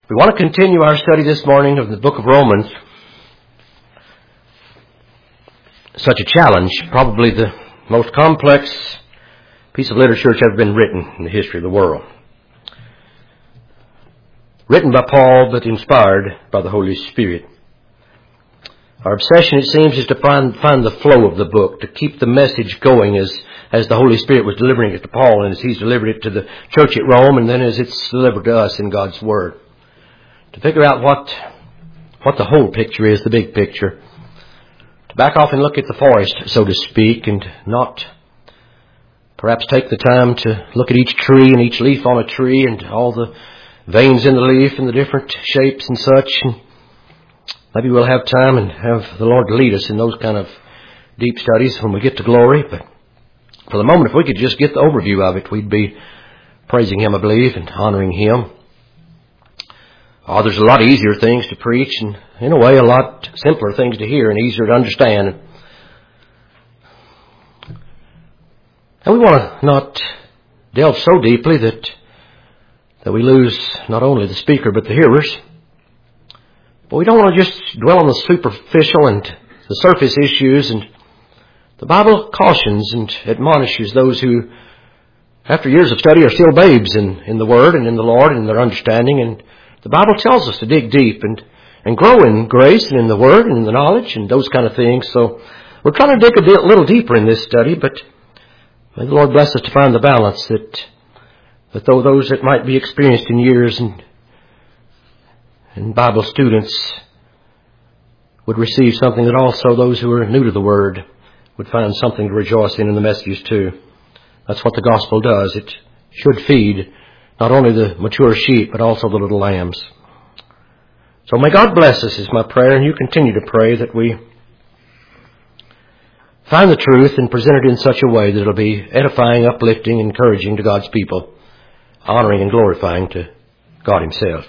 We want to continue our study this morning of the book of Romans. Such a challenge, probably the most complex piece of literature that's ever been written in the history of the world. Written by Paul, but inspired by the Holy Spirit. Our obsession, it seems, is to find the flow of the book, to keep the message going as the Holy Spirit was delivering it to Paul, and as he's delivered it to the church at Rome, and then as it's delivered to us in God's Word. To figure out what the whole picture is, the big picture. To back off and look at the forest, so to speak, and not perhaps take the time to look at each tree and each leaf on a tree and all the veins in the leaf and the different shapes and such. And maybe we'll have time and have the Lord lead us in those kind of deep studies when we get to glory. But for the moment, if we could just get the overview of it, we'd be praising Him, I believe, and honoring Him. Oh, there's a lot of easier things to preach and, in a way, a lot simpler things to hear and easier to understand. And we want to not delve so deeply that we lose not only the speaker but the hearers. But we don't want to just dwell on the superficial and the surface issues. And the Bible cautions and admonishes those who, after years of study, are still babes in the Word and in the Lord and in their understanding. And the Bible tells us to dig deep and grow in grace and in the Word and in the knowledge and those kind of things. So we're trying to dig a little deeper in this study, but may the Lord bless us to find the balance that though those that might be experienced in years and Bible students would receive something, that also those who are new to the Word would find something to rejoice in the messages too. That's what the gospel does. It should feed not only the mature sheep, but also the little lambs. So may God bless us is my prayer, and you continue to pray that we find the truth and present it in such a way that it'll be edifying, uplifting, encouraging to God's people, honoring and glorifying to God Himself.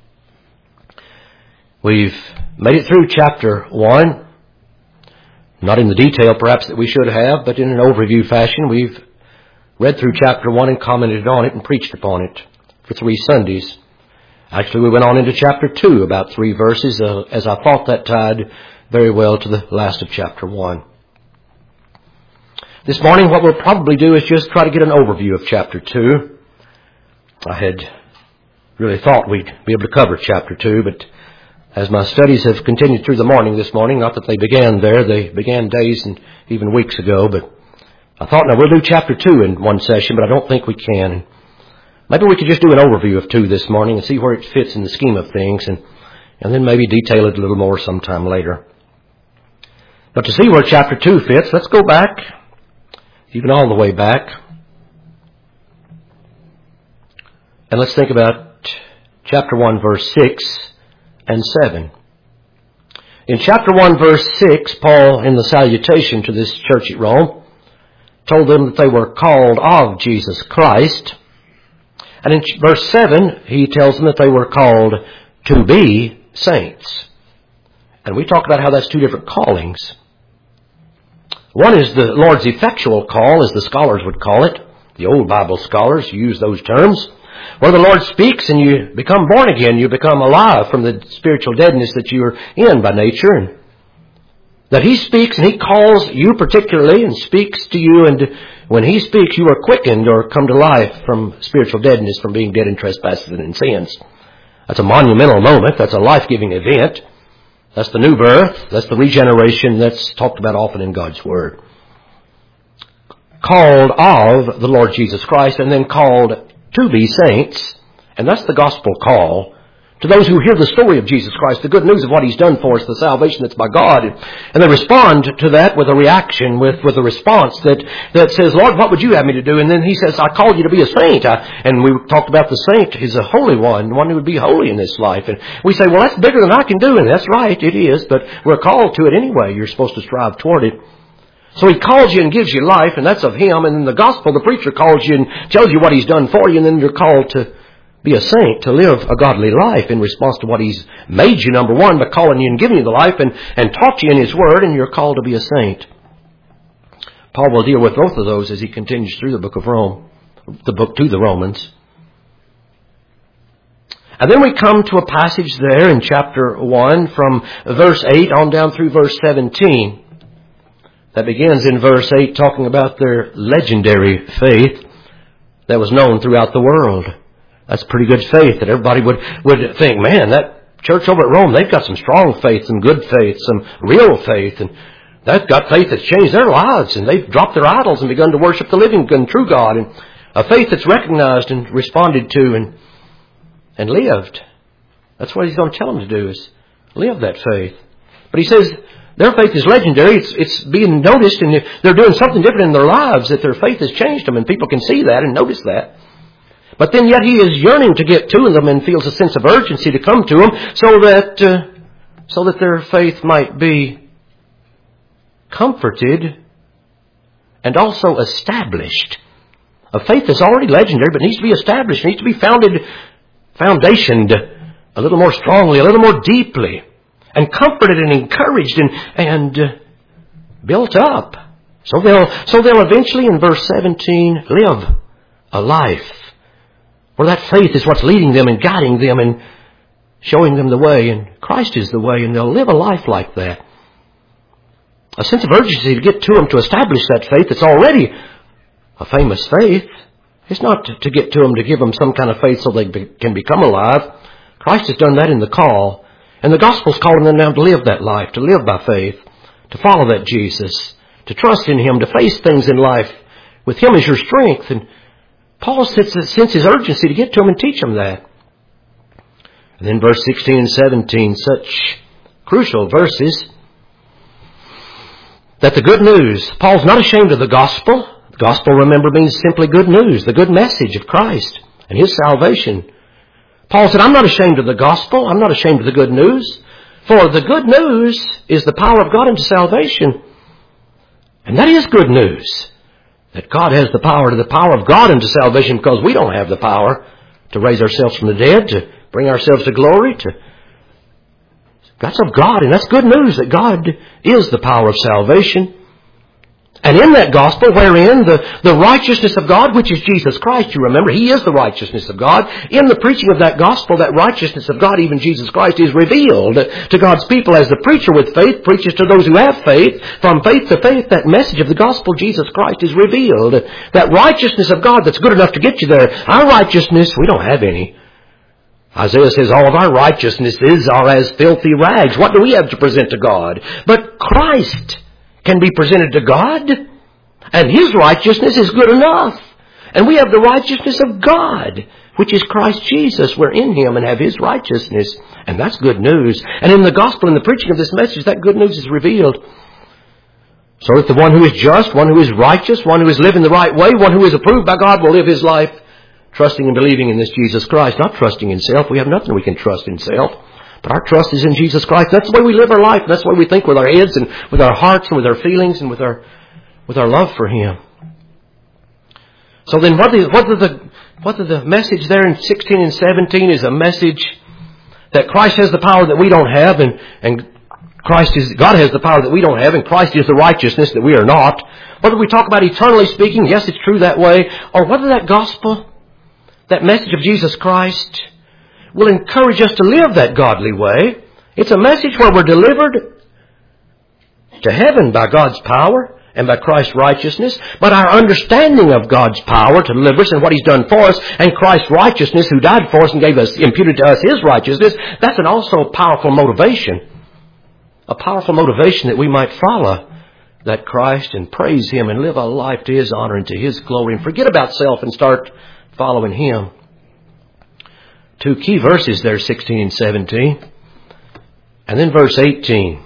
We've made it through chapter 1, not in the detail perhaps that we should have, but in an overview fashion. We've read through chapter 1 and commented on it and preached upon it for 3 Sundays. Actually, we went on into chapter 2, about 3 verses, as I thought that tied very well to the last of chapter 1. This morning, what we'll probably do is just try to get an overview of chapter 2. I had really thought we'd be able to cover chapter 2, but as my studies have continued through the morning this morning, not that they began there, they began days and even weeks ago, but I thought, now we'll do chapter 2 in one session, but I don't think we can. Maybe we could just do an overview of 2 this morning and see where it fits in the scheme of things, and then maybe detail it a little more sometime later. But to see where chapter 2 fits, let's go back, even all the way back, and let's think about chapter 1, verse 6 and 7. In chapter 1, verse 6, Paul, in the salutation to this church at Rome, told them that they were called of Jesus Christ. And in verse 7, he tells them that they were called to be saints. And we talked about how that's 2 different callings. One is the Lord's effectual call, as the scholars would call it. The old Bible scholars use those terms. Where the Lord speaks and you become born again, you become alive from the spiritual deadness that you are in by nature, and that He speaks and He calls you particularly and speaks to you, and when He speaks you are quickened or come to life from spiritual deadness, from being dead in trespasses and in sins. That's a monumental moment. That's a life-giving event. That's the new birth. That's the regeneration that's talked about often in God's Word. Called of the Lord Jesus Christ, and then called to be saints, and that's the gospel call. To those who hear the story of Jesus Christ, the good news of what He's done for us, the salvation that's by God, and they respond to that with a reaction, with a response that says, Lord, what would you have me to do? And then He says, I called you to be a saint. And we talked about the saint is a holy one who would be holy in this life. And we say, well, that's bigger than I can do. And that's right, it is, but we're called to it anyway. You're supposed to strive toward it. So He calls you and gives you life, and that's of Him. And in the gospel, the preacher calls you and tells you what He's done for you, and then you're called to be a saint, to live a godly life in response to what He's made you, number one, by calling you and giving you the life and taught you in His Word, and you're called to be a saint. Paul will deal with both of those as he continues through the book of Rome, the book to the Romans. And then we come to a passage there in chapter 1 from verse 8 on down through verse 17. That begins in verse 8 talking about their legendary faith that was known throughout the world. That's pretty good faith that everybody would think, man, that church over at Rome, they've got some strong faith, some good faith, some real faith, and they've got faith that's changed their lives, and they've dropped their idols and begun to worship the living and true God, and a faith that's recognized and responded to and lived. That's what he's going to tell them to do, is live that faith. But he says their faith is legendary. It's being noticed, and they're doing something different in their lives, that their faith has changed them, and people can see that and notice that. But then yet he is yearning to get to them and feels a sense of urgency to come to them so that their faith might be comforted and also established. A faith that's already legendary but needs to be established, needs to be foundationed a little more strongly, a little more deeply, and comforted and encouraged and built up. So they'll eventually, in verse 17, live a life where that faith is what's leading them and guiding them and showing them the way, and Christ is the way, and they'll live a life like that. A sense of urgency to get to them, to establish that faith that's already a famous faith. It's not to get to them to give them some kind of faith so they can become alive. Christ has done that in the call. And the gospel's calling them now to live that life, to live by faith, to follow that Jesus, to trust in Him, to face things in life with Him as your strength. And Paul senses his urgency to get to them and teach them that. And then verse 16 and 17, such crucial verses, that the good news, Paul's not ashamed of the gospel. The gospel, remember, means simply good news, the good message of Christ and His salvation. Paul said, I'm not ashamed of the gospel. I'm not ashamed of the good news. For the good news is the power of God unto salvation. And that is good news. That God has the power of God unto salvation, because we don't have the power to raise ourselves from the dead, to bring ourselves to glory. That's of God, and that's good news that God is the power of salvation. And in that gospel, wherein the righteousness of God, which is Jesus Christ, you remember, He is the righteousness of God. In the preaching of that gospel, that righteousness of God, even Jesus Christ, is revealed to God's people as the preacher with faith preaches to those who have faith. From faith to faith, that message of the gospel, Jesus Christ, is revealed. That righteousness of God that's good enough to get you there. Our righteousness, we don't have any. Isaiah says all of our righteousnesses are as filthy rags. What do we have to present to God? But Christ can be presented to God, and His righteousness is good enough. And we have the righteousness of God, which is Christ Jesus. We're in Him and have His righteousness. And that's good news. And in the gospel, in the preaching of this message, that good news is revealed. So that the one who is just, one who is righteous, one who is living the right way, one who is approved by God will live his life trusting and believing in this Jesus Christ, not trusting in self. We have nothing we can trust in self. But our trust is in Jesus Christ. That's the way we live our life. That's the way we think with our heads and with our hearts and with our feelings and with our love for Him. So then whether the message there in 16 and 17 is a message that Christ has the power that we don't have, and God has the power that we don't have, and Christ is the righteousness that we are not. Whether we talk about eternally speaking, yes, it's true that way, or whether that gospel, that message of Jesus Christ, will encourage us to live that godly way. It's a message where we're delivered to heaven by God's power and by Christ's righteousness, but our understanding of God's power to deliver us and what He's done for us, and Christ's righteousness who died for us and imputed to us His righteousness, that's also a powerful motivation. A powerful motivation that we might follow that Christ and praise Him and live a life to His honor and to His glory, and forget about self and start following Him. Two key verses there, 16 and 17. And then verse 18.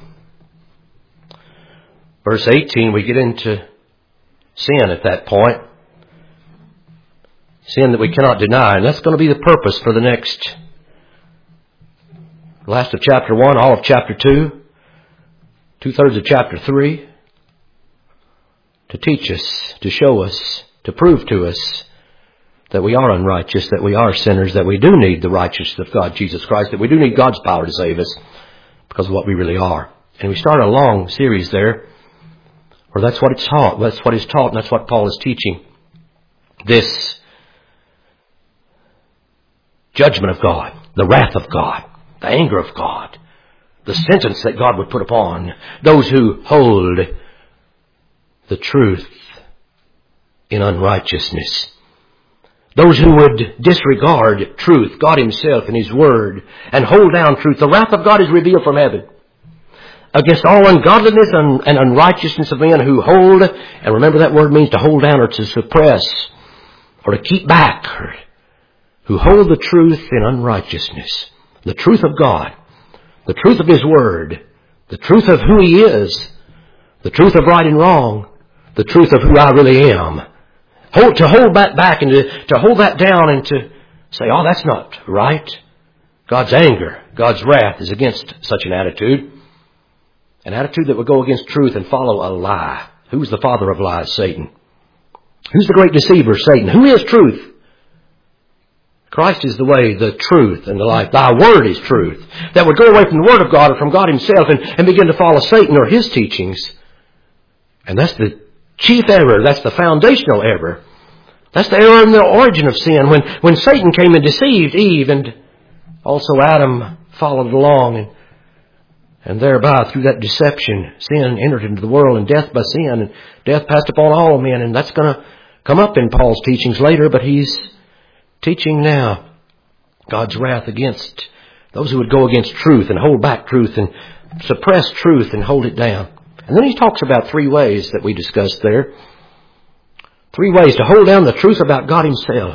Verse 18, we get into sin at that point. Sin that we cannot deny. And that's going to be the purpose for the next last of chapter 1, all of chapter 2, 2/3 of chapter 3. To teach us, to show us, to prove to us that we are unrighteous, that we are sinners, that we do need the righteousness of God, Jesus Christ, that we do need God's power to save us because of what we really are. And we start a long series there where that's what it's taught. That's what is taught, and that's what Paul is teaching. This judgment of God. the wrath of God, the anger of God, the sentence that God would put upon those who hold the truth in unrighteousness. Those who would disregard truth, God Himself and His Word, and hold down truth. The wrath of God is revealed from heaven against all ungodliness and unrighteousness of men who hold, and remember that word means to hold down or to suppress or to keep back, or who hold the truth in unrighteousness. The truth of God, the truth of His Word, the truth of who He is, the truth of right and wrong, the truth of who I really am. To hold that back and to hold that down and to say, oh, that's not right. God's anger, God's wrath is against such an attitude. An attitude that would go against truth and follow a lie. Who's the father of lies? Satan. Who's the great deceiver? Satan. Who is truth? Christ is the way, the truth, and the life. Thy Word is truth. That would go away from the Word of God or from God Himself and begin to follow Satan or his teachings. And that's the chief error. That's the foundational error. That's the error in the origin of sin. When Satan came and deceived Eve, and also Adam followed along, and thereby through that deception, sin entered into the world, and death by sin, and death passed upon all men. And that's going to come up in Paul's teachings later, but he's teaching now God's wrath against those who would go against truth and hold back truth and suppress truth and hold it down. And then he talks about 3 ways that we discussed there. 3 ways to hold down the truth about God Himself.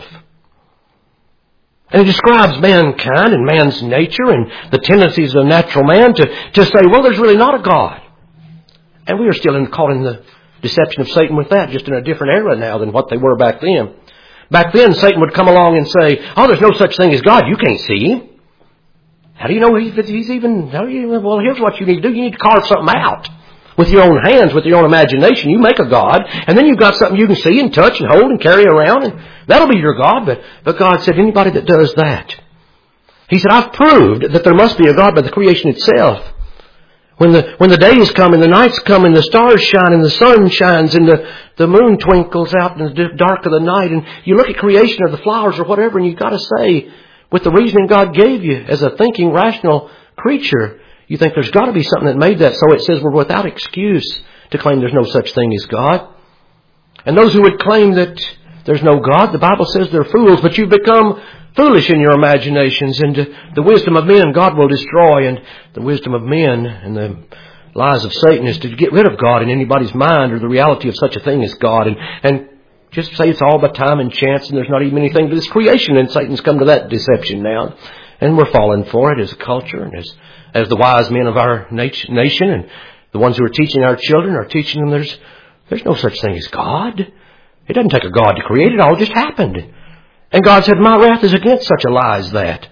And he describes mankind and man's nature and the tendencies of natural man to say, well, there's really not a God. And we are still caught in the deception of Satan with that, just in a different era now than what they were back then. Back then, Satan would come along and say, oh, there's no such thing as God. You can't see Him. How do you know He's even... Well, here's what you need to do. You need to carve something out. With your own hands, with your own imagination, you make a God, and then you've got something you can see and touch and hold and carry around, and that'll be your God. But God said, anybody that does that, He said, I've proved that there must be a God by the creation itself. When the days come and the nights come and the stars shine and the sun shines and the moon twinkles out in the dark of the night, and you look at creation or the flowers or whatever, and you've got to say, with the reasoning God gave you as a thinking, rational creature, you think there's got to be something that made that. So it says we're without excuse to claim there's no such thing as God. And those who would claim that there's no God, the Bible says they're fools, but you've become foolish in your imaginations, and the wisdom of men God will destroy, and the wisdom of men and the lies of Satan is to get rid of God in anybody's mind or the reality of such a thing as God, and just say it's all by time and chance and there's not even anything to this creation, and Satan's come to that deception now. And we're falling for it as a culture and as the wise men of our nation, and the ones who are teaching our children are teaching them there's no such thing as God. It doesn't take a God to create it. All just happened. And God said, my wrath is against such a lie as that.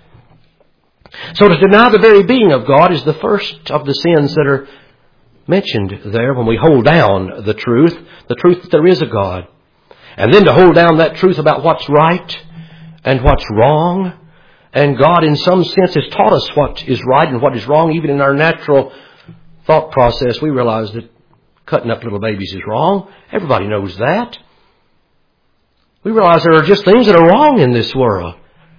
So to deny the very being of God is the first of the sins that are mentioned there when we hold down the truth that there is a God. And then to hold down that truth about what's right and what's wrong. And God, in some sense, has taught us what is right and what is wrong. Even in our natural thought process, we realize that cutting up little babies is wrong. Everybody knows that. We realize there are just things that are wrong in this world.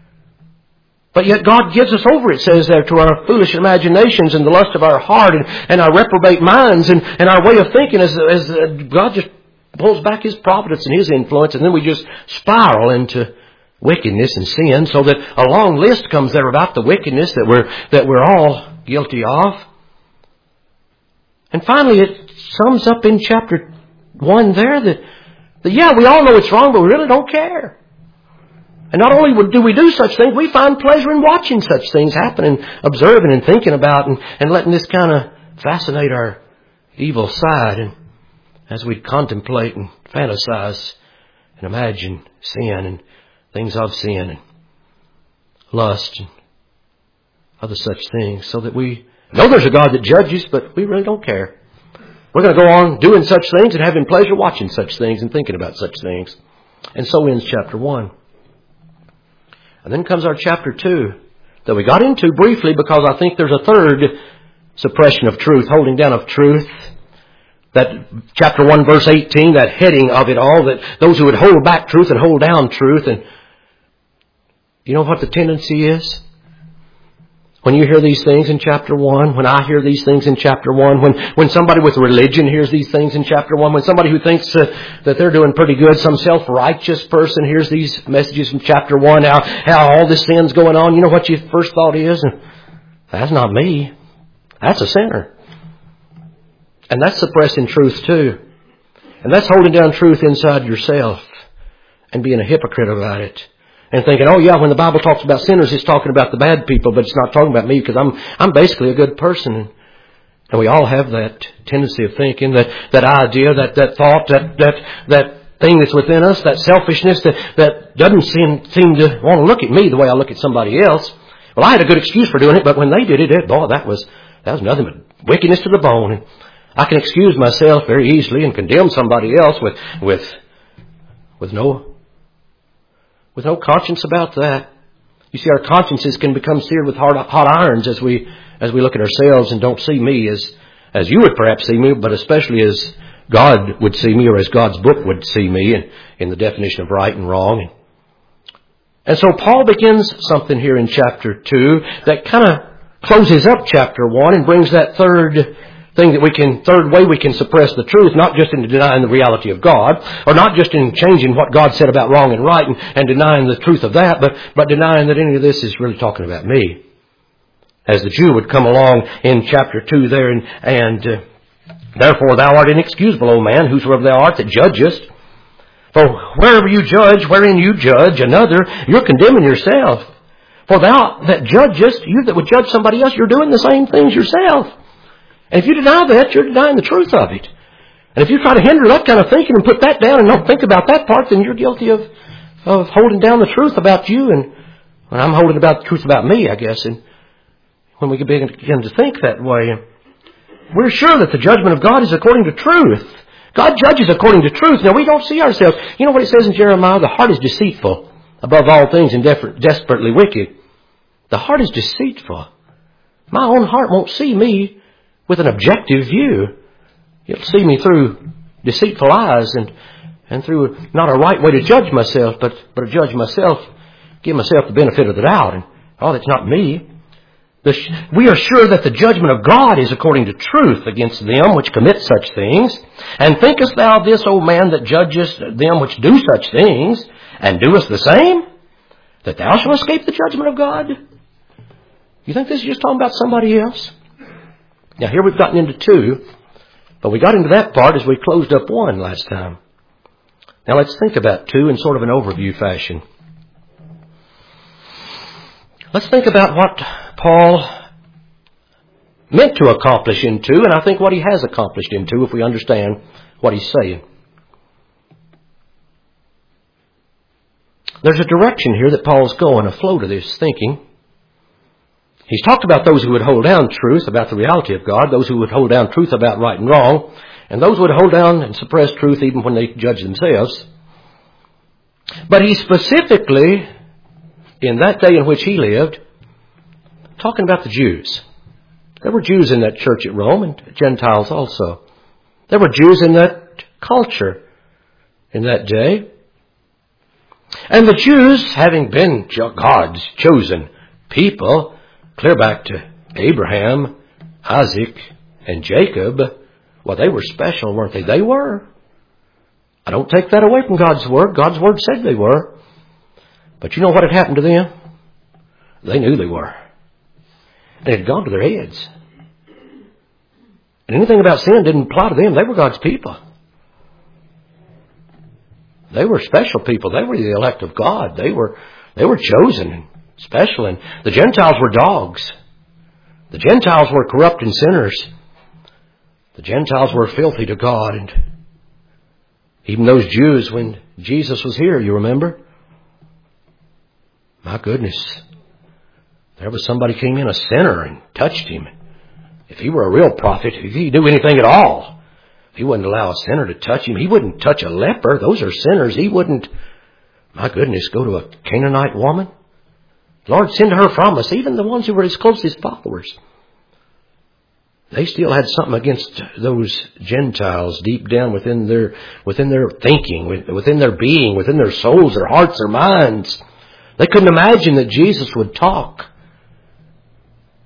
But yet God gives us over, it says there, to our foolish imaginations and the lust of our heart and our reprobate minds and our way of thinking as God just pulls back His providence and His influence, and then we just spiral into wickedness and sin, so that a long list comes there about the wickedness that we're all guilty of. And finally, it sums up in chapter 1 there that yeah, we all know it's wrong, but we really don't care. And not only do we do such things, we find pleasure in watching such things happen and observing and thinking about and letting this kind of fascinate our evil side. And as we contemplate and fantasize and imagine sin and things of sin and lust and other such things, so that we know there's a God that judges, but we really don't care. We're going to go on doing such things and having pleasure watching such things and thinking about such things. And so ends chapter 1. And then comes our chapter 2 that we got into briefly, because I think there's a third suppression of truth, holding down of truth. That chapter 1 verse 18, that heading of it all, that those who would hold back truth and hold down truth. And you know what the tendency is? When you hear these things in chapter 1, when I hear these things in chapter 1, when somebody with religion hears these things in chapter 1, when somebody who thinks that they're doing pretty good, some self-righteous person hears these messages from chapter 1, how all this sin's going on, you know what your first thought is? That's not me. That's a sinner. And that's suppressing truth too. And that's holding down truth inside yourself and being a hypocrite about it. And thinking, oh yeah, when the Bible talks about sinners, it's talking about the bad people, but it's not talking about me because I'm basically a good person. And we all have that tendency of thinking, that idea, that thought, that thing that's within us, that selfishness that doesn't seem to want to look at me the way I look at somebody else. Well, I had a good excuse for doing it, but when they did it, that was nothing but wickedness to the bone. And I can excuse myself very easily and condemn somebody else with no conscience about that. You see, our consciences can become seared with hot irons as we look at ourselves and don't see me as you would perhaps see me, but especially as God would see me, or as God's book would see me in the definition of right and wrong. And so Paul begins something here in chapter 2 that kind of closes up chapter 1 and brings that third way we can suppress the truth, not just in denying the reality of God, or not just in changing what God said about wrong and right and denying the truth of that, but denying that any of this is really talking about me. As the Jew would come along in chapter 2 there, and therefore thou art inexcusable, O man, whosoever thou art that judgest. For wherever you judge, wherein you judge another, you're condemning yourself. For thou that judgest, you that would judge somebody else, you're doing the same things yourself. And if you deny that, you're denying the truth of it. And if you try to hinder that kind of thinking and put that down and don't think about that part, then you're guilty of holding down the truth about you. And I'm holding about the truth about me, I guess. And when we begin to think that way, we're sure that the judgment of God is according to truth. God judges according to truth. Now, we don't see ourselves. You know what it says in Jeremiah? The heart is deceitful above all things and desperately wicked. The heart is deceitful. My own heart won't see me with an objective view. It'll see me through deceitful eyes and through not a right way to judge myself, but to judge myself, give myself the benefit of the doubt. And, that's not me. We are sure that the judgment of God is according to truth against them which commit such things. And thinkest thou this, O man, that judgest them which do such things, and doest the same, that thou shalt escape the judgment of God? You think this is just talking about somebody else? Now here we've gotten into 2, but we got into that part as we closed up 1 last time. Now let's think about 2 in sort of an overview fashion. Let's think about what Paul meant to accomplish in 2, and I think what he has accomplished in 2 if we understand what he's saying. There's a direction here that Paul's going, a flow to this thinking. He's talked about those who would hold down truth about the reality of God, those who would hold down truth about right and wrong, and those who would hold down and suppress truth even when they judge themselves. But he specifically, in that day in which he lived, talking about the Jews. There were Jews in that church at Rome and Gentiles also. There were Jews in that culture in that day. And the Jews, having been God's chosen people, clear back to Abraham, Isaac, and Jacob, well, they were special, weren't they? They were. I don't take that away from God's Word. God's Word said they were. But you know what had happened to them? They knew they were. And it had gone to their heads. And anything about sin didn't apply to them. They were God's people. They were special people. They were the elect of God. They were chosen and special. And the Gentiles were dogs. The Gentiles were corrupt and sinners. The Gentiles were filthy to God. And even those Jews, when Jesus was here, you remember? My goodness. There was somebody came in, a sinner, and touched him. If he were a real prophet, if he knew anything at all, he wouldn't allow a sinner to touch him. He wouldn't touch a leper. Those are sinners. He wouldn't, my goodness, go to a Canaanite woman. Lord, send her from us. Even the ones who were his closest followers. They still had something against those Gentiles deep down within their thinking, within their being, within their souls, their hearts, their minds. They couldn't imagine that Jesus would talk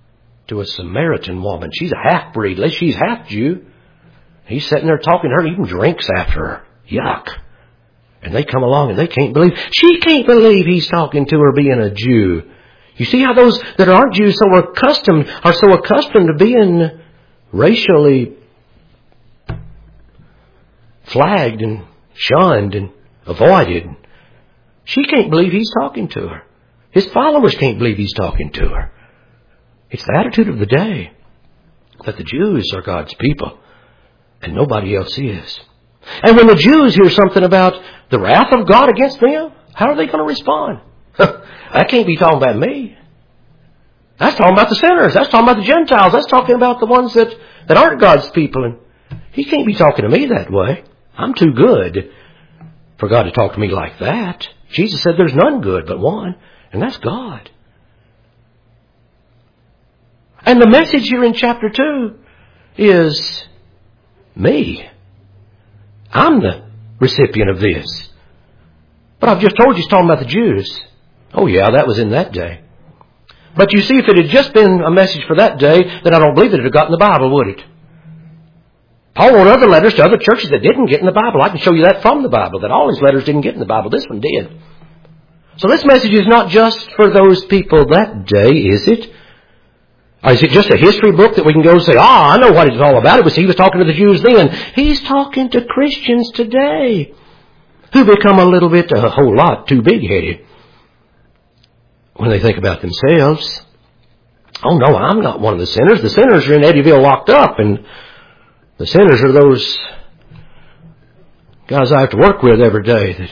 to a Samaritan woman. She's a half-breed. At least she's half Jew. He's sitting there talking to her, even drinks after her. Yuck. And they come along and they can't believe. She can't believe he's talking to her being a Jew. You see how those that aren't Jews are so accustomed to being racially flagged and shunned and avoided. She can't believe he's talking to her. His followers can't believe he's talking to her. It's the attitude of the day that the Jews are God's people and nobody else is. And when the Jews hear something about the wrath of God against them, how are they going to respond? That can't be talking about me. That's talking about the sinners. That's talking about the Gentiles. That's talking about the ones that aren't God's people. And he can't be talking to me that way. I'm too good for God to talk to me like that. Jesus said there's none good but one, and that's God. And the message here in chapter 2 is me. I'm the recipient of this. But I've just told you he's talking about the Jews. Oh yeah, that was in that day. But you see, if it had just been a message for that day, then I don't believe it would have got in the Bible, would it? Paul wrote other letters to other churches that didn't get in the Bible. I can show you that from the Bible, that all his letters didn't get in the Bible. This one did. So this message is not just for those people that day, is it? Or is it just a history book that we can go and say, I know what it's all about. He was talking to the Jews then. He's talking to Christians today who become a whole lot too big-headed when they think about themselves. Oh no, I'm not one of the sinners. The sinners are in Eddyville locked up, and the sinners are those guys I have to work with every day.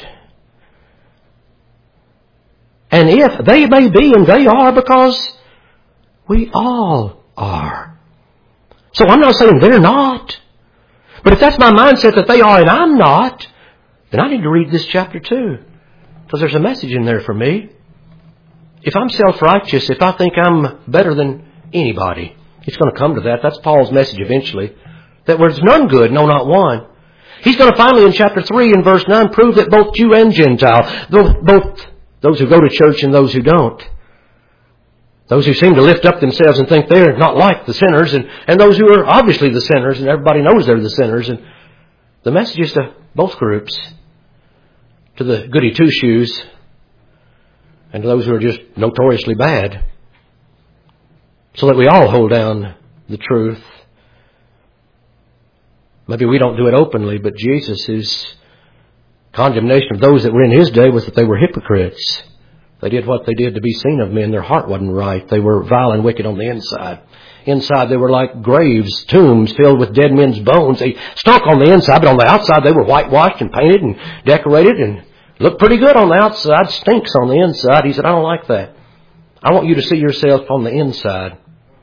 And if they may be, and they are, because we all are. So I'm not saying they're not. But if that's my mindset that they are and I'm not, then I need to read this chapter too. Because there's a message in there for me. If I'm self-righteous, if I think I'm better than anybody, it's going to come to that. That's Paul's message eventually. That there's none good, no, not one. He's going to finally in chapter 3 and verse 9 prove that both Jew and Gentile, both those who go to church and those who don't, those who seem to lift up themselves and think they're not like the sinners, and those who are obviously the sinners, and everybody knows they're the sinners. And the message is to both groups, to the goody two-shoes, and to those who are just notoriously bad, so that we all hold down the truth. Maybe we don't do it openly, but Jesus' condemnation of those that were in his day was that they were hypocrites. They did what they did to be seen of men. Their heart wasn't right. They were vile and wicked on the inside. Inside they were like graves, tombs filled with dead men's bones. They stunk on the inside, but on the outside they were whitewashed and painted and decorated and looked pretty good on the outside. Stinks on the inside. He said, I don't like that. I want you to see yourself on the inside.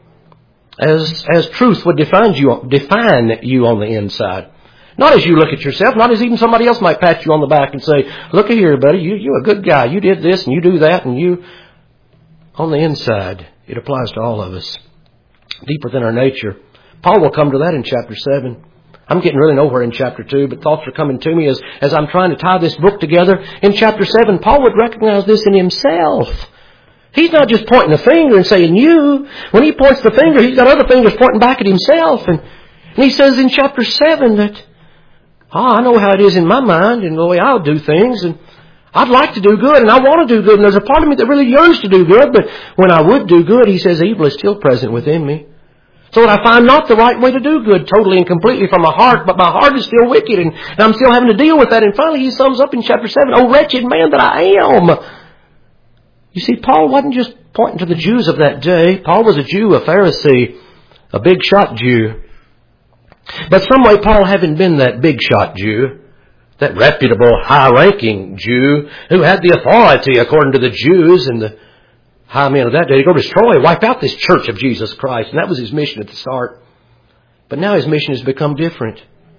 As truth would define you on the inside. Not as you look at yourself, not as even somebody else might pat you on the back and say, look at here, buddy, you're a good guy. You did this and you do that, and you, on the inside, it applies to all of us. Deeper than our nature. Paul will come to that in chapter 7. I'm getting really nowhere in chapter 2, but thoughts are coming to me as I'm trying to tie this book together. In chapter 7, Paul would recognize this in himself. He's not just pointing a finger and saying you. When he points the finger, he's got other fingers pointing back at himself. And he says in chapter 7 that, I know how it is in my mind and the way I'll do things, and I'd like to do good and I want to do good, and there's a part of me that really yearns to do good, but when I would do good, he says evil is still present within me. So that I find not the right way to do good totally and completely from my heart, but my heart is still wicked, and I'm still having to deal with that. And finally he sums up in chapter 7, oh wretched man that I am. You see, Paul wasn't just pointing to the Jews of that day. Paul was a Jew, a Pharisee, a big shot Jew. But some way Paul, having been that big shot Jew, that reputable, high-ranking Jew who had the authority, according to the Jews and the high men of that day, to go destroy, wipe out this church of Jesus Christ. And that was his mission at the start. But now his mission has become different.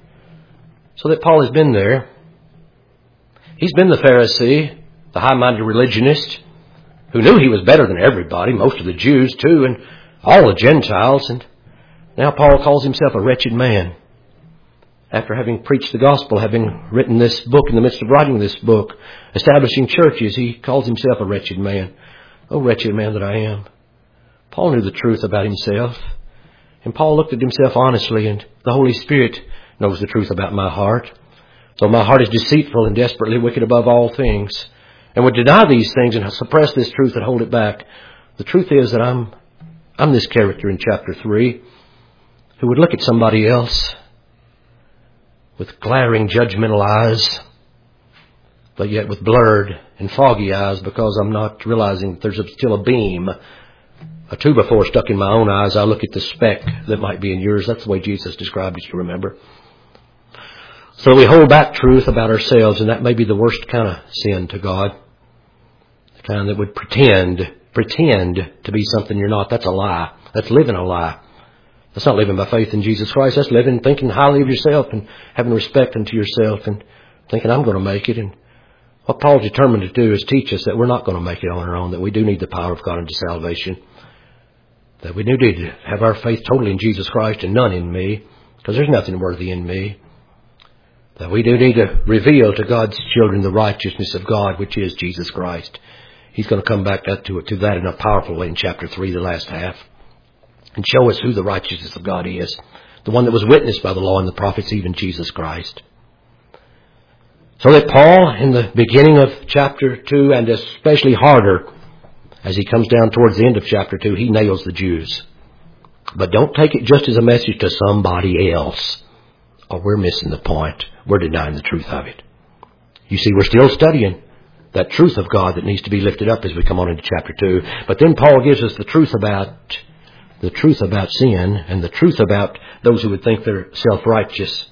So that Paul has been there. He's been the Pharisee, the high-minded religionist, who knew he was better than everybody, most of the Jews too, and all the Gentiles. And now Paul calls himself a wretched man. After having preached the gospel, having written this book, in the midst of writing this book, establishing churches, he calls himself a wretched man. Oh, wretched man that I am. Paul knew the truth about himself. And Paul looked at himself honestly, and the Holy Spirit knows the truth about my heart. Though my heart is deceitful and desperately wicked above all things, and would deny these things and suppress this truth and hold it back. The truth is that I'm this character in chapter 3 who would look at somebody else with glaring judgmental eyes, but yet with blurred and foggy eyes, because I'm not realizing that there's still a beam, a 2x4 stuck in my own eyes. I look at the speck that might be in yours. That's the way Jesus described it, you remember. So we hold back truth about ourselves, and that may be the worst kind of sin to God. The kind that would pretend to be something you're not. That's a lie. That's living a lie. That's not living by faith in Jesus Christ. That's living thinking highly of yourself and having respect unto yourself and thinking I'm going to make it. And what Paul's determined to do is teach us that we're not going to make it on our own, that we do need the power of God unto salvation, that we do need to have our faith totally in Jesus Christ and none in me, because there's nothing worthy in me. That we do need to reveal to God's children the righteousness of God, which is Jesus Christ. He's going to come back to that in a powerful way in chapter 3, the last half, and show us who the righteousness of God is. The one that was witnessed by the law and the prophets, even Jesus Christ. So that Paul, in the beginning of chapter 2, and especially harder as he comes down towards the end of chapter 2, he nails the Jews. But don't take it just as a message to somebody else, or we're missing the point. We're denying the truth of it. You see, we're still studying that truth of God that needs to be lifted up as we come on into chapter 2. But then Paul gives us the truth about sin and the truth about those who would think they're self-righteous.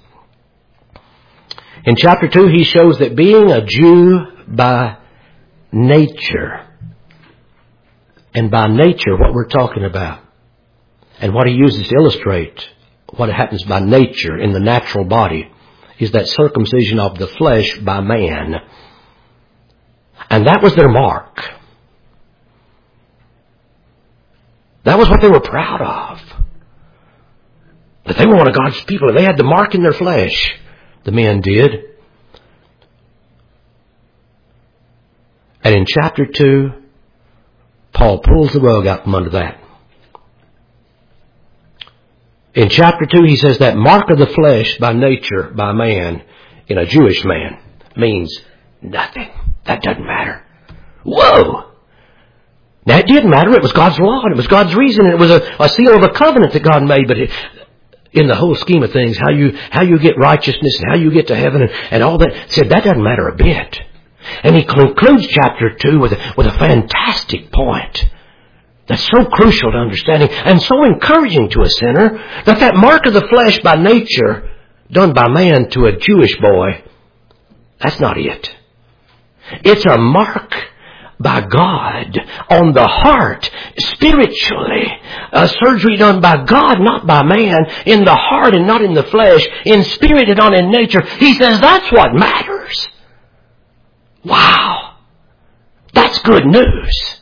In chapter 2, he shows that being a Jew by nature, and by nature what we're talking about, and what he uses to illustrate what happens by nature in the natural body, is that circumcision of the flesh by man. And that was their mark. That was what they were proud of. That they were one of God's people, and they had the mark in their flesh. The men did. And in chapter 2, Paul pulls the rug out from under that. In chapter 2, he says that mark of the flesh by nature, by man, in a Jewish man, means nothing. That doesn't matter. Whoa! Now, it did matter. It was God's law, and it was God's reason, and it was a seal of a covenant that God made. But in the whole scheme of things, how you get righteousness and how you get to heaven and all that, said that doesn't matter a bit. And he concludes chapter 2 with a fantastic point that's so crucial to understanding and so encouraging to a sinner, that mark of the flesh by nature done by man to a Jewish boy, that's not it. It's a mark by God on the heart, spiritually. A surgery done by God, not by man, in the heart and not in the flesh, in spirit and not in nature. He says that's what matters. Wow! That's good news.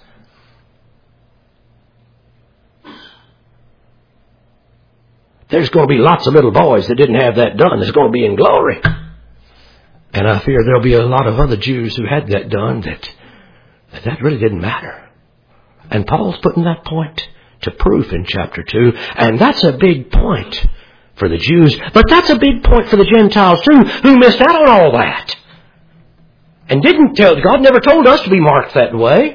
There's going to be lots of little boys that didn't have that done. There's going to be in glory. And I fear there'll be a lot of other Jews who had that done that really didn't matter. And Paul's putting that point to proof in chapter 2. And that's a big point for the Jews. But that's a big point for the Gentiles too, who missed out on all that. And God never told us to be marked that way.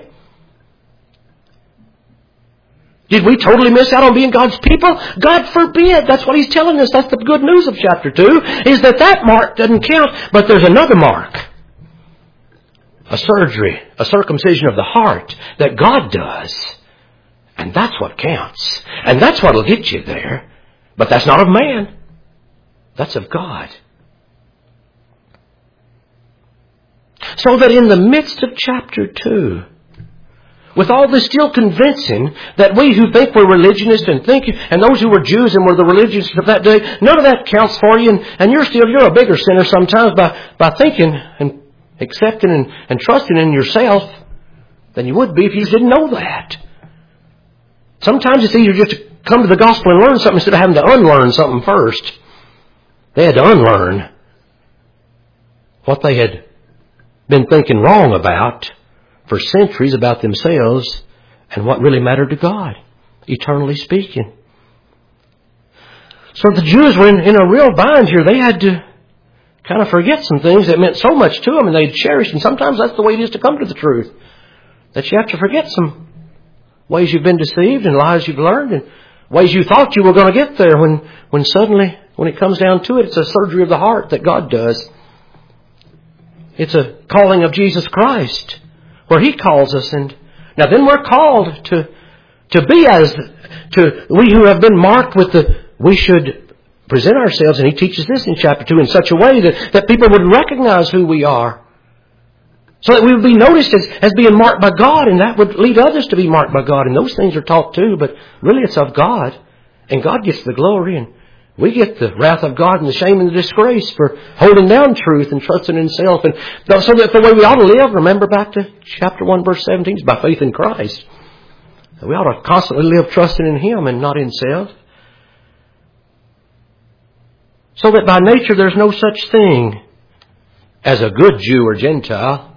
Did we totally miss out on being God's people? God forbid. That's what he's telling us. That's the good news of chapter 2, is that mark doesn't count, but there's another mark. A surgery, a circumcision of the heart that God does. And that's what counts. And that's what will get you there. But that's not of man. That's of God. So that in the midst of chapter 2, with all this still convincing that we who think we're religionists and those who were Jews and were the religionists of that day, none of that counts for you, and you're a bigger sinner sometimes by thinking and accepting and trusting in yourself than you would be if you didn't know that. Sometimes it's easier just to come to the gospel and learn something instead of having to unlearn something first. They had to unlearn what they had been thinking wrong about for centuries about themselves and what really mattered to God. eternally speaking. So the Jews were in a real bind here. They had to kind of forget some things that meant so much to them and they'd cherished. And sometimes that's the way it is to come to the truth. That you have to forget some ways you've been deceived and lies you've learned and ways you thought you were going to get there when suddenly, when it comes down to it, it's a surgery of the heart that God does. It's a calling of Jesus Christ where He calls us. And now then we're called to be we who have been marked with we should present ourselves, and He teaches this in chapter 2 in such a way that people would recognize who we are. So that we would be noticed as being marked by God, and that would lead others to be marked by God. And those things are taught too, but really it's of God. And God gets the glory, and we get the wrath of God and the shame and the disgrace for holding down truth and trusting in self. And so that the way we ought to live, remember back to chapter 1 verse 17, is by faith in Christ. We ought to constantly live trusting in Him and not in self. So that by nature there's no such thing as a good Jew or Gentile.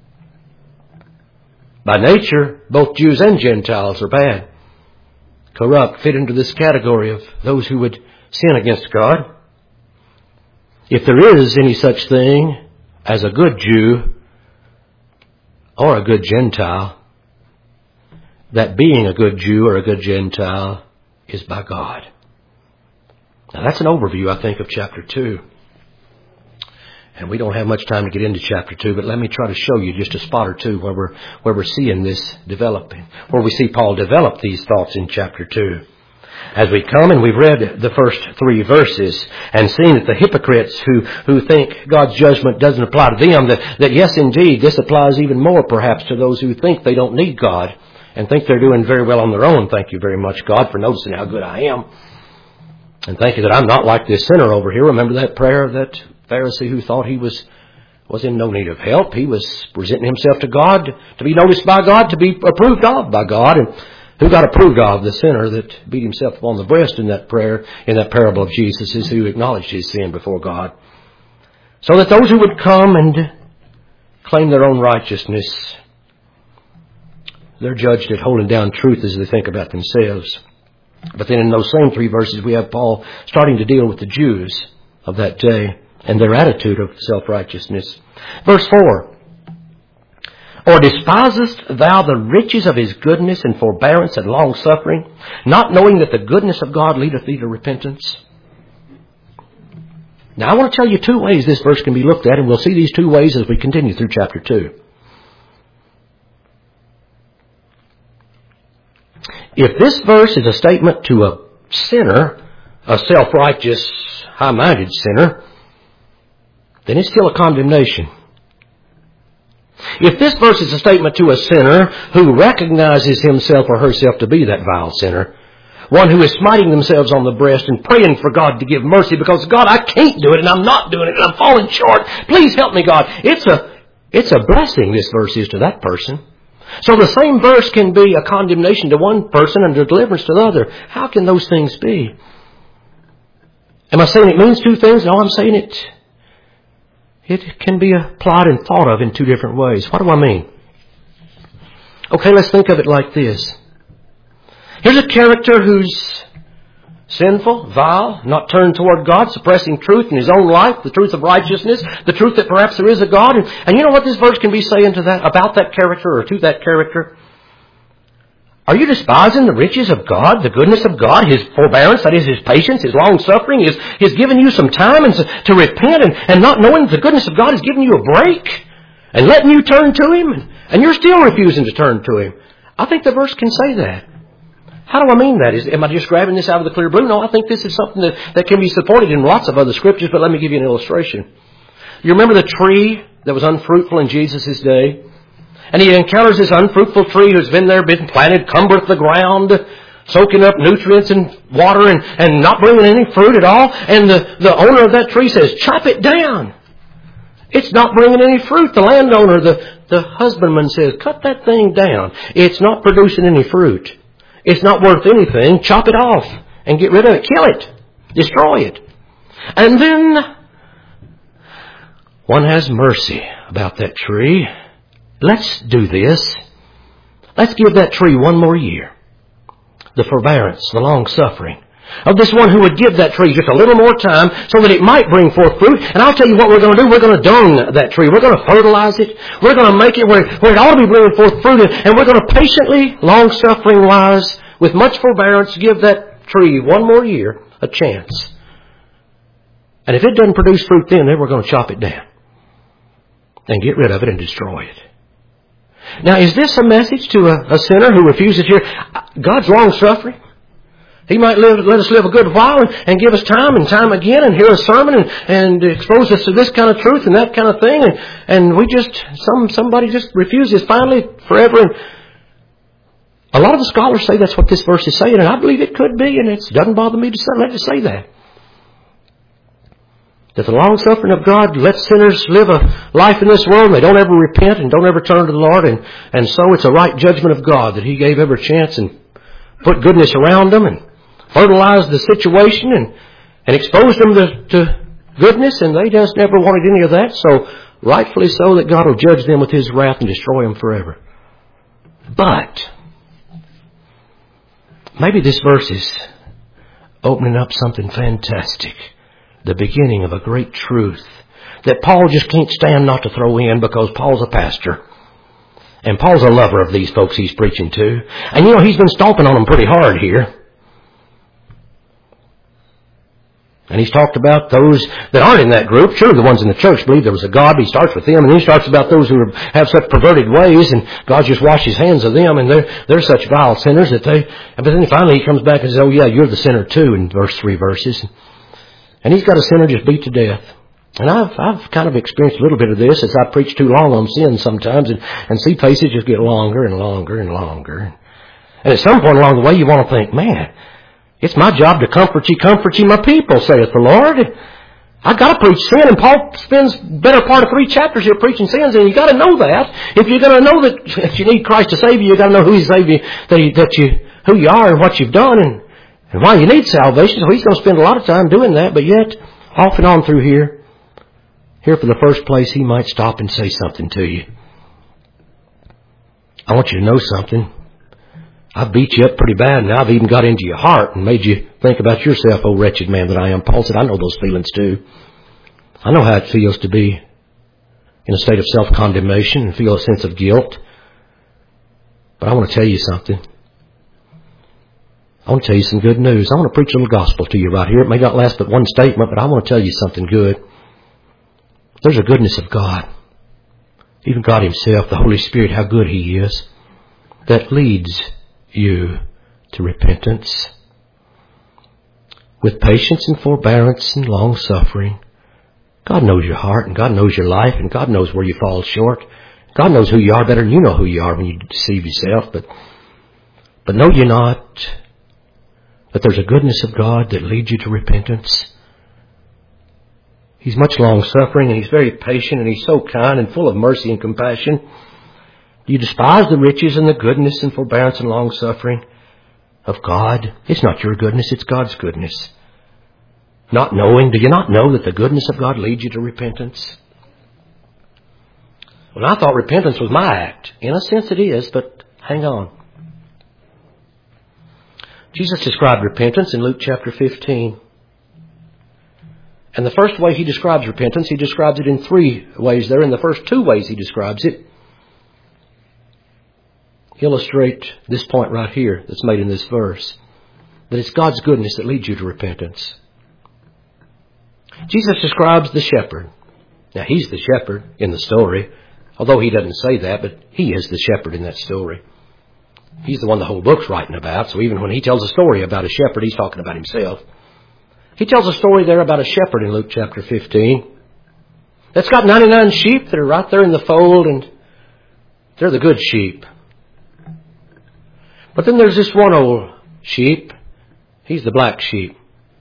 By nature, both Jews and Gentiles are bad, corrupt, fit into this category of those who would sin against God. If there is any such thing as a good Jew or a good Gentile, that being a good Jew or a good Gentile is by God. Now that's an overview, I think, of chapter 2. And we don't have much time to get into chapter 2, but let me try to show you just a spot or two where we're seeing this developing, where we see Paul develop these thoughts in chapter 2. As we come and we've read the first 3 verses and seen that the hypocrites who think God's judgment doesn't apply to them, that yes, indeed, this applies even more perhaps to those who think they don't need God and think they're doing very well on their own. Thank you very much, God, for noticing how good I am. And thank you that I'm not like this sinner over here. Remember that prayer of that Pharisee who thought he was in no need of help. He was presenting himself to God to be noticed by God, to be approved of by God. And who got approved of? The sinner that beat himself upon the breast in that prayer, in that parable of Jesus, is who acknowledged his sin before God. So that those who would come and claim their own righteousness, they're judged at holding down truth as they think about themselves. But then in those same 3 verses, we have Paul starting to deal with the Jews of that day and their attitude of self-righteousness. Verse 4, Or despisest thou the riches of His goodness and forbearance and long-suffering, not knowing that the goodness of God leadeth thee to repentance? Now I want to tell you 2 ways this verse can be looked at, and we'll see these 2 ways as we continue through chapter 2. If this verse is a statement to a sinner, a self-righteous, high-minded sinner, then it's still a condemnation. If this verse is a statement to a sinner who recognizes himself or herself to be that vile sinner, one who is smiting themselves on the breast and praying for God to give mercy because, God, I can't do it and I'm not doing it and I'm falling short. Please help me, God. It's a blessing, this verse is, to that person. So the same verse can be a condemnation to one person and a deliverance to the other. How can those things be? Am I saying it means 2 things? No, I'm saying it can be applied and thought of in 2 different ways. What do I mean? Okay, let's think of it like this. Here's a character who's sinful, vile, not turned toward God, suppressing truth in his own life, the truth of righteousness, the truth that perhaps there is a God. And you know what this verse can be saying to that, about that character or to that character? Are you despising the riches of God, the goodness of God, His forbearance, that is His patience, His long-suffering, His giving you some time and to repent and not knowing the goodness of God is giving you a break and letting you turn to Him and you're still refusing to turn to Him? I think the verse can say that. How do I mean that? Am I just grabbing this out of the clear blue? No, I think this is something that can be supported in lots of other scriptures, but let me give you an illustration. You remember the tree that was unfruitful in Jesus' day? And he encounters this unfruitful tree who's been planted, cumbereth the ground, soaking up nutrients and water and not bringing any fruit at all. And the owner of that tree says, chop it down. It's not bringing any fruit. The landowner, the husbandman says, cut that thing down. It's not producing any fruit. It's not worth anything. Chop it off and get rid of it. Kill it. Destroy it. And then one has mercy about that tree. Let's do this. Let's give that tree 1 more year. the forbearance, the long-suffering of this one who would give that tree just a little more time so that it might bring forth fruit. And I'll tell you what we're going to do. We're going to dung that tree. We're going to fertilize it. We're going to make it where it ought to be bringing forth fruit. And we're going to patiently, long-suffering-wise, with much forbearance, give that tree one more year a chance. And if it doesn't produce fruit then we're going to chop it down and get rid of it and destroy it. Now, is this a message to a sinner who refuses to hear God's long-suffering? He might let us live a good while and give us time and time again and hear a sermon and expose us to this kind of truth and that kind of thing. And we just, somebody just refuses finally forever. And a lot of the scholars say that's what this verse is saying. And I believe it could be. And it doesn't bother me to let it say that. That the long-suffering of God lets sinners live a life in this world and they don't ever repent and don't ever turn to the Lord. And so it's a right judgment of God that He gave every chance and put goodness around them and fertilized the situation and exposed them to goodness, and they just never wanted any of that. So rightfully so that God will judge them with His wrath and destroy them forever. But maybe this verse is opening up something fantastic. The beginning of a great truth that Paul just can't stand not to throw in because Paul's a pastor. And Paul's a lover of these folks he's preaching to. And you know, he's been stomping on them pretty hard here. And he's talked about those that aren't in that group. Sure, the ones in the church believe there was a God. He starts with them. And then he starts about those who have such perverted ways. And God just washes hands of them. And they're such vile sinners that but then finally he comes back and says, oh yeah, you're the sinner too, in three verses. And he's got a sinner just beat to death. And I've kind of experienced a little bit of this as I preach too long on sin sometimes and see faces just get longer and longer and longer. And at some point along the way you want to think, man, it's my job to comfort ye my people, saith the Lord. I've got to preach sin, and Paul spends better part of 3 chapters here preaching sins, and you got to know that. If you're going to know that you need Christ to save you, you got to know who He saved you, who you are and what you've done and why you need salvation. So he's going to spend a lot of time doing that, but yet, off and on through here for the first place, he might stop and say something to you. I want you to know something. I've beat you up pretty bad, and I've even got into your heart and made you think about yourself, oh wretched man that I am. Paul said, I know those feelings too. I know how it feels to be in a state of self-condemnation and feel a sense of guilt. But I want to tell you something. I want to tell you some good news. I want to preach a little gospel to you right here. It may not last but one statement, but I want to tell you something good. There's a goodness of God. Even God Himself, the Holy Spirit, how good He is, that leads you to repentance. With patience and forbearance and long-suffering. God knows your heart and God knows your life and God knows where you fall short. God knows who you are better than you know who you are when you deceive yourself. But know you not that there's a goodness of God that leads you to repentance? He's much long-suffering and He's very patient and He's so kind and full of mercy and compassion. Do you despise the riches and the goodness and forbearance and long-suffering of God? It's not your goodness, it's God's goodness. Not knowing, do you not know that the goodness of God leads you to repentance? Well, I thought repentance was my act. In a sense it is, but hang on. Jesus described repentance in Luke chapter 15. And the first way He describes repentance, He describes it in 3 ways there. In the first 2 ways He describes it illustrate this point right here that's made in this verse. That it's God's goodness that leads you to repentance. Jesus describes the shepherd. Now, He's the shepherd in the story. Although He doesn't say that, but He is the shepherd in that story. He's the one the whole book's writing about. So even when He tells a story about a shepherd, He's talking about Himself. He tells a story there about a shepherd in Luke chapter 15 that's got 99 sheep that are right there in the fold, and they're the good sheep. But then there's this one old sheep. He's the black sheep.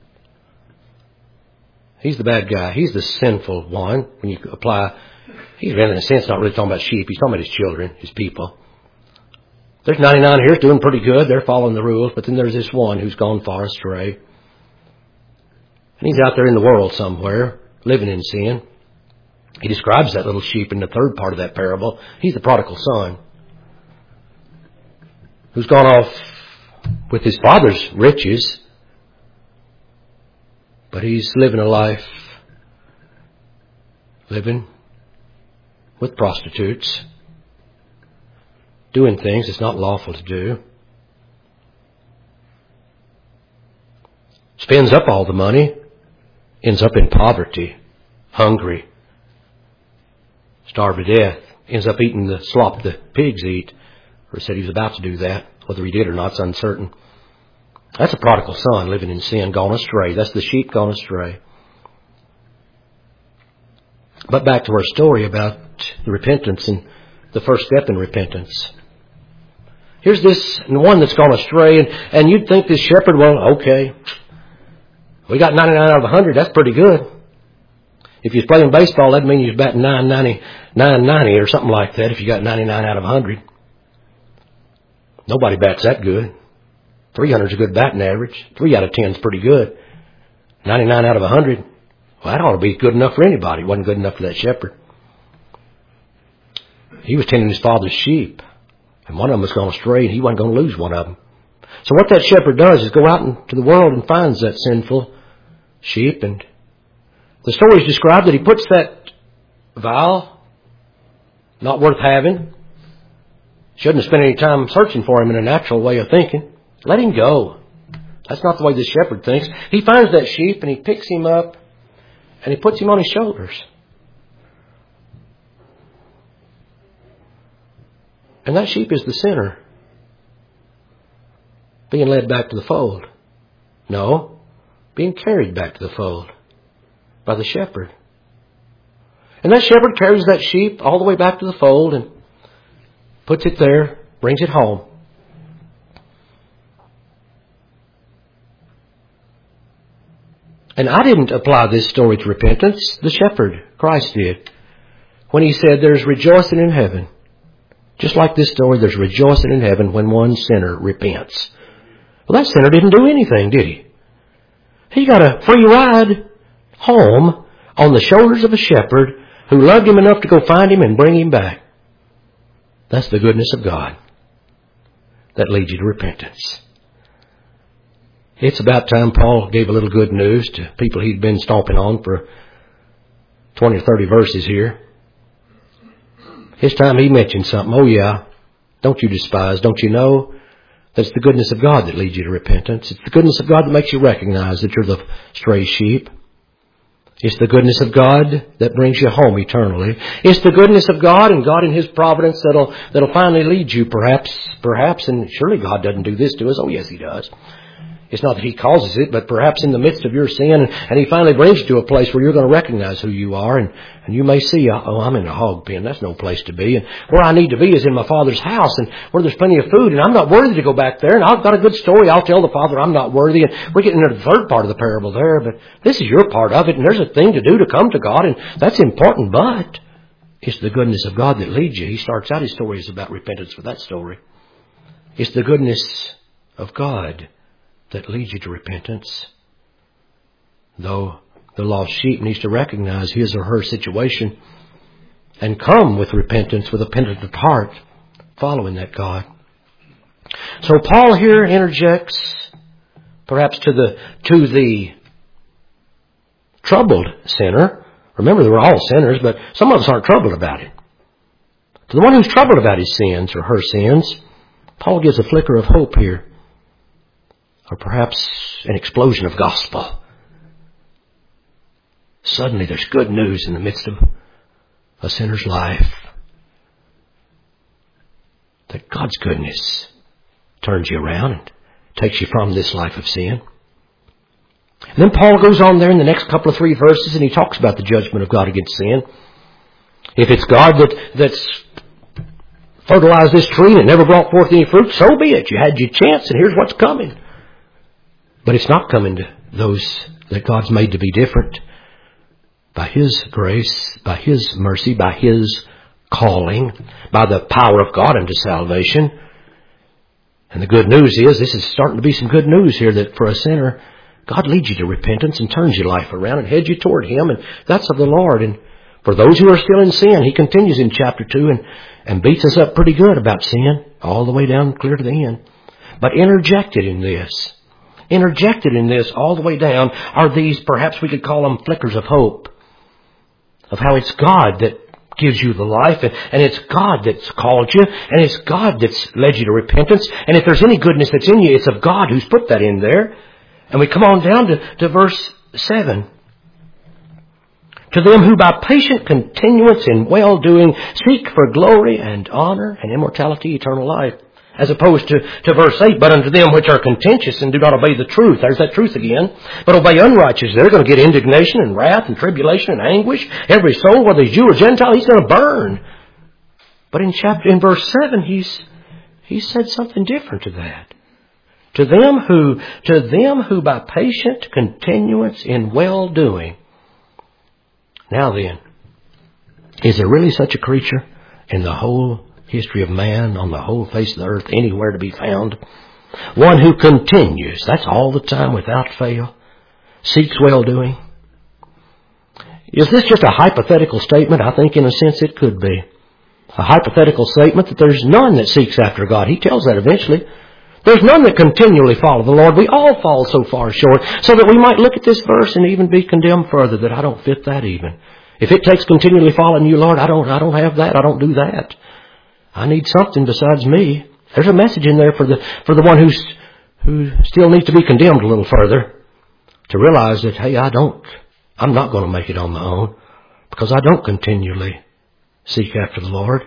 He's the bad guy. He's the sinful one. When you apply, he's in a sense not really talking about sheep. He's talking about His children, His people. There's 99 here doing pretty good. They're following the rules. But then there's this one who's gone far astray. And he's out there in the world somewhere, living in sin. He describes that little sheep in the 3rd part of that parable. He's the prodigal son who's gone off with his father's riches, but he's living a life living with prostitutes, doing things it's not lawful to do. Spends up all the money, ends up in poverty, hungry, starved to death, ends up eating the slop the pigs eat, or said he was about to do that. Whether he did or not is uncertain. That's a prodigal son living in sin, gone astray. That's the sheep gone astray. But back to our story about the repentance and the first step in repentance. Here's this one that's gone astray, and you'd think this shepherd, well, okay, we got 99 out of 100. That's pretty good. If you're playing baseball, that'd mean you're batting 990 or something like that if you got 99 out of 100. Nobody bats that good. 300 is a good batting average. 3 out of 10 is pretty good. 99 out of 100, well, that ought to be good enough for anybody. It wasn't good enough for that shepherd. He was tending his father's sheep, and one of them was going astray, and he wasn't going to lose one of them. So what that shepherd does is go out into the world and finds that sinful sheep, and the story is described that he puts that vile, not worth having. Shouldn't have spent any time searching for him in a natural way of thinking. Let him go. That's not the way the shepherd thinks. He finds that sheep and he picks him up and he puts him on his shoulders. And that sheep is the sinner being led back to the fold. No, being carried back to the fold by the shepherd. And that shepherd carries that sheep all the way back to the fold and puts it there, brings it home. And I didn't apply this story to repentance. The shepherd, Christ, did. When he said there's rejoicing in heaven. Just like this story, there's rejoicing in heaven when one sinner repents. Well, that sinner didn't do anything, did he? He got a free ride home on the shoulders of a shepherd who loved him enough to go find him and bring him back. That's the goodness of God that leads you to repentance. It's about time Paul gave a little good news to people he'd been stomping on for 20 or 30 verses here. It's time he mentioned something. Oh yeah, don't you despise, don't you know that it's the goodness of God that leads you to repentance? It's the goodness of God that makes you recognize that you're the stray sheep. It's the goodness of God that brings you home eternally. It's the goodness of God and God in His providence that'll finally lead you perhaps, and surely God doesn't do this to us. Oh yes, He does. It's not that He causes it, but perhaps in the midst of your sin, and He finally brings you to a place where you're going to recognize who you are, and you may see, oh, I'm in a hog pen. That's no place to be. And where I need to be is in my Father's house, and where there's plenty of food, and I'm not worthy to go back there. And I've got a good story. I'll tell the Father I'm not worthy. And we're getting into the third part of the parable there, but this is your part of it, and there's a thing to do to come to God, and that's important, but it's the goodness of God that leads you. He starts out his stories about repentance with that story. It's the goodness of God that leads you to repentance. Though the lost sheep needs to recognize his or her situation and come with repentance, with a penitent heart, following that God. So Paul here interjects, perhaps to the troubled sinner. Remember, they were all sinners, but some of us aren't troubled about it. To the one who's troubled about his sins or her sins, Paul gives a flicker of hope here. Or perhaps an explosion of gospel. Suddenly there's good news in the midst of a sinner's life. That God's goodness turns you around and takes you from this life of sin. And then Paul goes on there in the next couple of 3 verses and he talks about the judgment of God against sin. If it's God that's fertilized this tree and it never brought forth any fruit, so be it. You had your chance and here's what's coming. But it's not coming to those that God's made to be different. By His grace, by His mercy, by His calling, by the power of God unto salvation. And the good news is, this is starting to be some good news here, that for a sinner, God leads you to repentance and turns your life around and heads you toward Him. And that's of the Lord. And for those who are still in sin, He continues in chapter 2 and beats us up pretty good about sin, all the way down clear to the end. But interjected in this all the way down are these, perhaps we could call them flickers of hope, of how it's God that gives you the life, and it's God that's called you, and it's God that's led you to repentance. And if there's any goodness that's in you, it's of God who's put that in there. And we come on down to verse 7. To them who by patient continuance in well-doing seek for glory and honor and immortality, eternal life. As opposed to verse 8, but unto them which are contentious and do not obey the truth. There's that truth again. But obey unrighteousness. They're going to get indignation and wrath and tribulation and anguish. Every soul, whether he's Jew or Gentile, he's going to burn. But in verse 7, he said something different to that. To them who by patient continuance in well-doing. Now then, is there really such a creature in the whole history of man, on the whole face of the earth, anywhere to be found? One who continues, that's all the time without fail, seeks well-doing. Is this just a hypothetical statement? I think in a sense it could be. A hypothetical statement that there's none that seeks after God. He tells that eventually. There's none that continually follow the Lord. We all fall so far short, so that we might look at this verse and even be condemned further that I don't fit that even. If it takes continually following you, Lord, I don't have that. I don't do that. I need something besides me. There's a message in there for the one who still needs to be condemned a little further, to realize that, hey, I'm not going to make it on my own, because I don't continually seek after the Lord.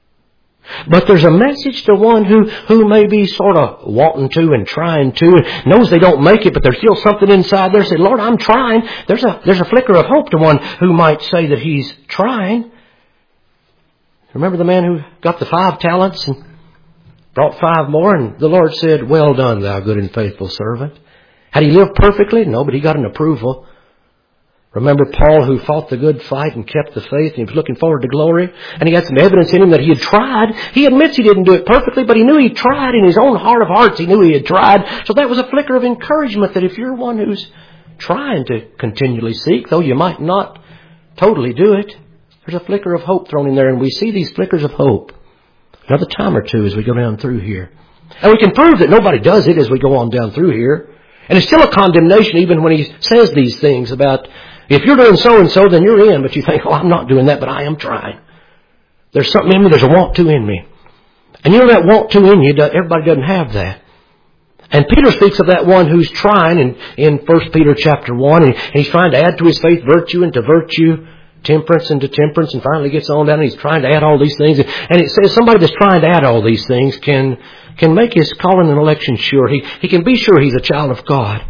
But there's a message to one who may be sort of wanting to and trying to, and knows they don't make it, but there's still something inside there. Say, Lord, I'm trying. There's a flicker of hope to one who might say that he's trying. Remember the man who got the 5 talents and brought 5 more, and the Lord said, well done, thou good and faithful servant. Had he lived perfectly? No, but he got an approval. Remember Paul, who fought the good fight and kept the faith, and he was looking forward to glory, and he had some evidence in him that he had tried. He admits he didn't do it perfectly, but he knew he tried. In his own heart of hearts, he knew he had tried. So that was a flicker of encouragement that if you're one who's trying to continually seek, though you might not totally do it, there's a flicker of hope thrown in there, and we see these flickers of hope another time or two as we go down through here. And we can prove that nobody does it as we go on down through here. And it's still a condemnation even when he says these things about, if you're doing so-and-so, then you're in. But you think, oh, I'm not doing that, but I am trying. There's something in me, there's a want to in me. And you know that want to in you, everybody doesn't have that. And Peter speaks of that one who's trying in 1 Peter chapter 1, and he's trying to add to his faith virtue, and to virtue temperance, and to temperance, and finally gets on down and he's trying to add all these things. And it says somebody that's trying to add all these things can make his calling and election sure. He can be sure he's a child of God.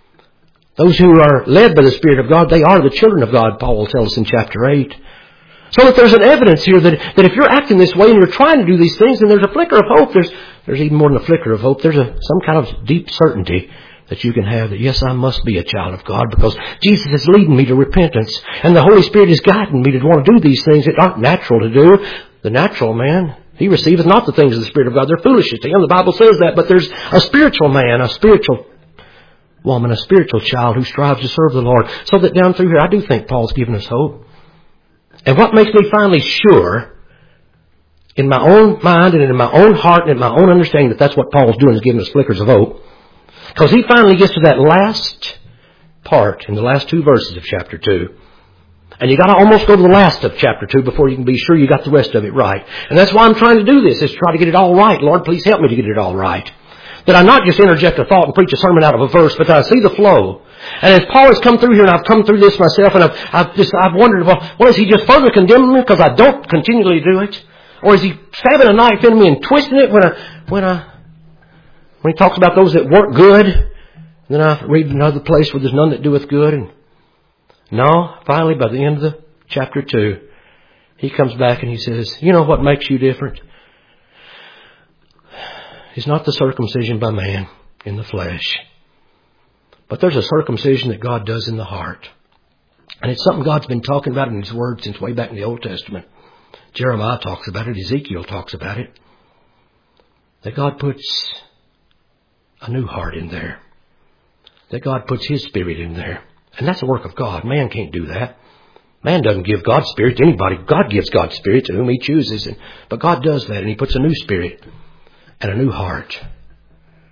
Those who are led by the Spirit of God, they are the children of God, Paul will tell us in chapter 8. So that there's an evidence here that if you're acting this way and you're trying to do these things, then there's a flicker of hope. There's even more than a flicker of hope. There's some kind of deep certainty that you can have that, yes, I must be a child of God because Jesus is leading me to repentance. And the Holy Spirit is guiding me to want to do these things that aren't natural to do. The natural man, he receiveth not the things of the Spirit of God. They're foolishness to him. The Bible says that. But there's a spiritual man, a spiritual woman, a spiritual child who strives to serve the Lord. So that down through here, I do think Paul's given us hope. And what makes me finally sure in my own mind and in my own heart and in my own understanding that that's what Paul's doing is giving us flickers of hope. Because he finally gets to that last part in the last 2 verses of chapter 2. And you got to almost go to the last of chapter 2 before you can be sure you got the rest of it right. And that's why I'm trying to do this, is try to get it all right. Lord, please help me to get it all right. That I not just interject a thought and preach a sermon out of a verse, but that I see the flow. And as Paul has come through here, and I've come through this myself, and I've wondered, well, is he just further condemning me because I don't continually do it? Or is he stabbing a knife in me and twisting it when he talks about those that work good? And then I read another place where there's none that doeth good. And no, finally, by the end of the chapter 2, he comes back and he says, you know what makes you different? It's not the circumcision by man in the flesh. But there's a circumcision that God does in the heart. And it's something God's been talking about in His Word since way back in the Old Testament. Jeremiah talks about it. Ezekiel talks about it. That God puts a new heart in there. That God puts His Spirit in there. And that's the work of God. Man can't do that. Man doesn't give God's Spirit to anybody. God gives God's Spirit to whom He chooses. But God does that, and He puts a new spirit and a new heart.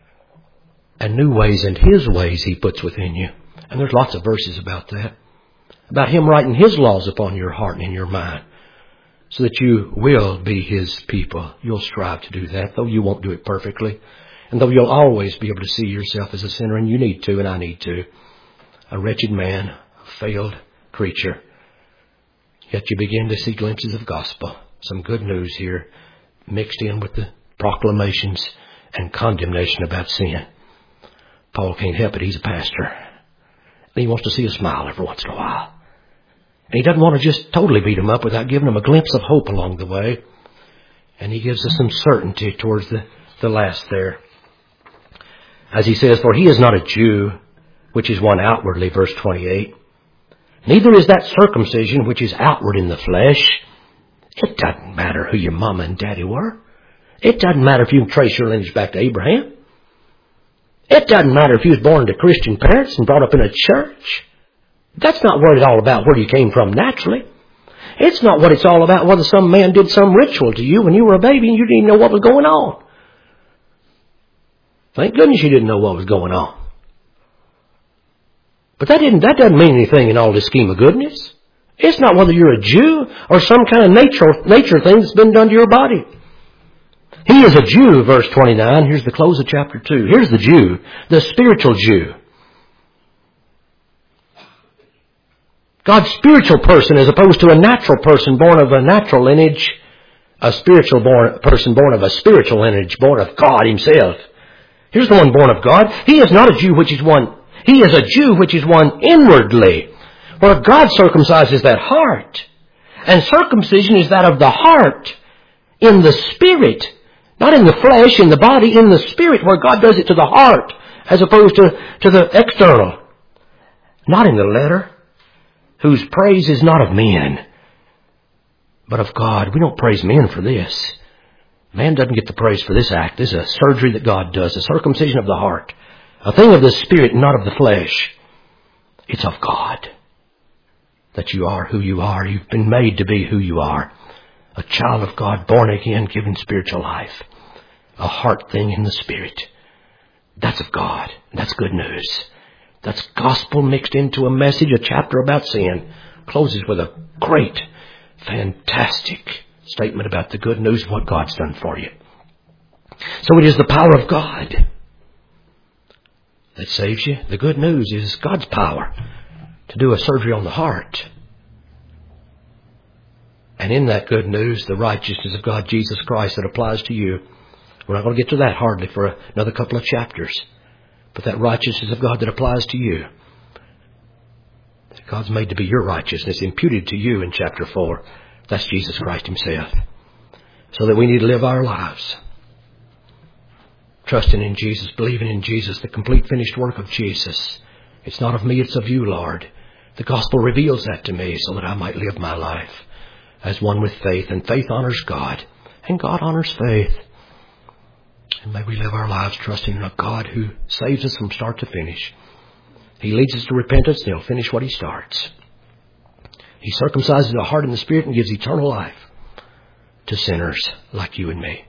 and new ways and His ways He puts within you. And there's lots of verses about that. About Him writing His laws upon your heart and in your mind, so that you will be His people. You'll strive to do that, though you won't do it perfectly. And though you'll always be able to see yourself as a sinner, and you need to, and I need to. A wretched man, a failed creature. Yet you begin to see glimpses of gospel. Some good news here mixed in with the proclamations and condemnation about sin. Paul can't help it. He's a pastor. And he wants to see a smile every once in a while. And he doesn't want to just totally beat them up without giving them a glimpse of hope along the way. And he gives us some certainty towards the last there. As he says, for he is not a Jew, which is one outwardly, verse 28. Neither is that circumcision which is outward in the flesh. It doesn't matter who your mama and daddy were. It doesn't matter if you can trace your lineage back to Abraham. It doesn't matter if you was born to Christian parents and brought up in a church. That's not what it's all about, where you came from naturally. It's not what it's all about, whether some man did some ritual to you when you were a baby and you didn't even know what was going on. Thank goodness you didn't know what was going on. But that doesn't mean anything in all this scheme of goodness. It's not whether you're a Jew or some kind of nature thing that's been done to your body. He is a Jew, verse 29. Here's the close of chapter 2. Here's the Jew, the spiritual Jew. God's spiritual person as opposed to a natural person born of a natural lineage, a spiritual person born of a spiritual lineage, born of God Himself. Here's the one born of God. He is not a Jew which is one. He is a Jew which is one inwardly, where God circumcises that heart. And circumcision is that of the heart, in the spirit, not in the flesh, in the body, in the spirit, where God does it to the heart, as opposed to the external. Not in the letter, whose praise is not of men, but of God. We don't praise men for this. Man doesn't get the praise for this act. This is a surgery that God does, a circumcision of the heart. A thing of the spirit, not of the flesh. It's of God. That you are who you are. You've been made to be who you are. A child of God, born again, given spiritual life. A heart thing in the spirit. That's of God. That's good news. That's gospel mixed into a message, a chapter about sin. Closes with a great, fantastic statement about the good news of what God's done for you. So it is the power of God that saves you. The good news is God's power to do a surgery on the heart. And in that good news, the righteousness of God, Jesus Christ, that applies to you. We're not going to get to that hardly for another couple of chapters. But that righteousness of God that applies to you. That God's made to be your righteousness, imputed to you in chapter 4. That's Jesus Christ Himself. So that we need to live our lives trusting in Jesus, believing in Jesus, the complete finished work of Jesus. It's not of me, it's of you, Lord. The gospel reveals that to me so that I might live my life as one with faith. And faith honors God, and God honors faith. And may we live our lives trusting in a God who saves us from start to finish. He leads us to repentance, and He'll finish what He starts. He circumcises the heart and the spirit and gives eternal life to sinners like you and me.